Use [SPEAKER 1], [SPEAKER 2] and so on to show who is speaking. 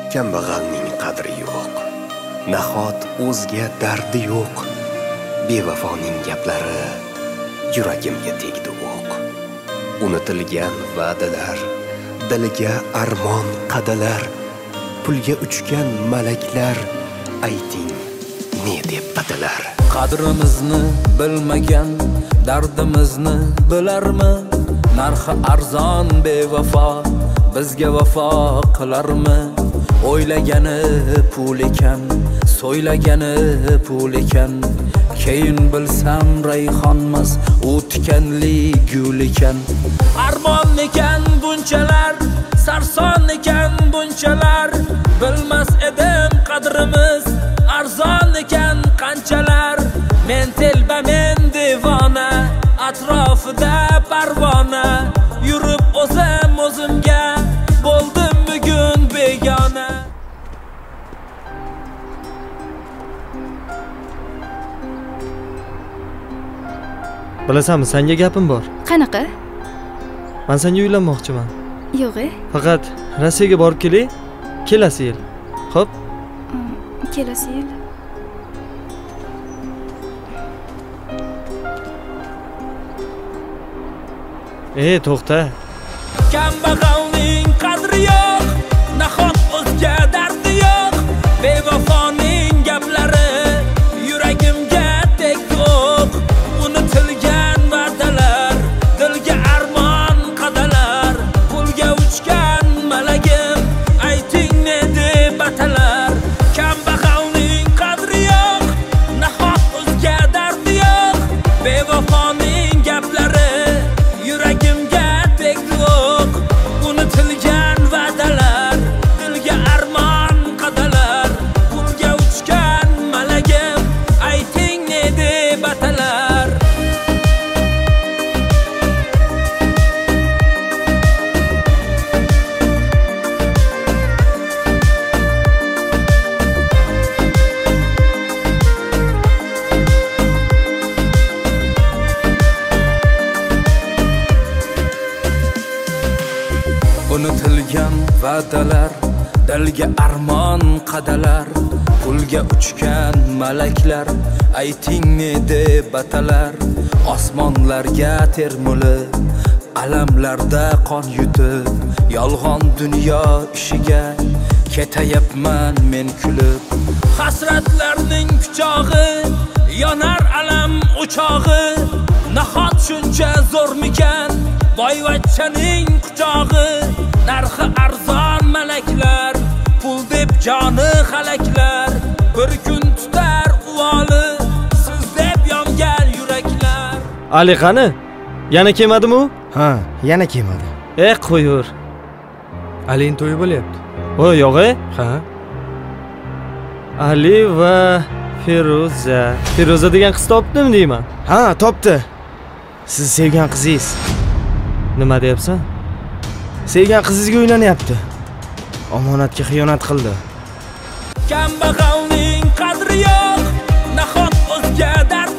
[SPEAKER 1] Kambag'alning qadri yo'q, nahot o'zga dardi yo'q. Bevafoning gaplari yuragimga tegdi o'q. Unutilgan va'dalar, diliga armon qadalar, pulga uchgan malaklar, ayting ne deb atalar?
[SPEAKER 2] Qadrimizni bilmagan dardimizni bilarmi? Narxi arzon bevafo bizga vafo qilarmi? O'ylagani pul ekan, so'ylagani pul ekan. Keyin bilsam rayhonmas, u tikanli gul ekan. Armon ekan bunchalar, sarson ekan bunchalar. Bilmas edim qadrimiz arzon ekan qanchalar. Men telba men devona, atrofida parvona. Yurib o'zimga bo'ldim bugun begona.
[SPEAKER 3] Bilasanmi, senga gapim bor.
[SPEAKER 4] Qanaqa?
[SPEAKER 3] Men senga uylanmoqchiman.
[SPEAKER 4] Yo'q.
[SPEAKER 3] Faqat Rossiyaga borib kelay, kelasi yil. Xo'p?
[SPEAKER 4] Kelasi yil.
[SPEAKER 3] To'xta.
[SPEAKER 2] Kambag'alning qadri yo'q, nahot o'zga dardi yo'q. Bevafoning gaplari yuragimga tegdi o'q. Unutilgan va'dalar, dilga armon qadalar. Pulga uchgan malagim, ayting ne deb atalar? Kambag'alning qadri yo'q, nahot o'zga dardi yo'q. Bevafoning gaplari yuragimga tegdi o'q. Unutilgan va'dalar, dilga armon qadalar. Pulga uchgan malagim, ayting ne deb atalar? Unutilgan va'dalar, dilga armon qadalar. Pulga uchgan malaklar, ayting ne deb atalar? Osmonlarga termulib, alamlarda qon yutib, yolg'on dunyo ishiga ketayapman men kulib. Hasratlarning kuchog'i, yonar alam o'chog'i. Nahot shuncha zo'rmikan boyvachchaning quchog'i? Narxi arzon malaklar, pul deb joni halaklar. Bir kun tutar uvoli, siz deb yongan yuraklar.
[SPEAKER 3] Ali qani? Yana kelmadimi u?
[SPEAKER 5] Ha, yana kelmadi.
[SPEAKER 3] Qo'yur.
[SPEAKER 5] Alining to'yi bo'lyapti.
[SPEAKER 3] Yo'q-e?
[SPEAKER 5] Ha.
[SPEAKER 3] Ali va Feruza. Feruza degan qiz topdimi deyman?
[SPEAKER 5] Ha, topdi. Siz sevgan qizingiz.
[SPEAKER 3] Nima deyapsan?
[SPEAKER 5] Sevgan qizingizga uylanyapti. Omonatga xiyonat qildi.
[SPEAKER 2] Kambag'alning qadri yo'q, nahot o'zga dardi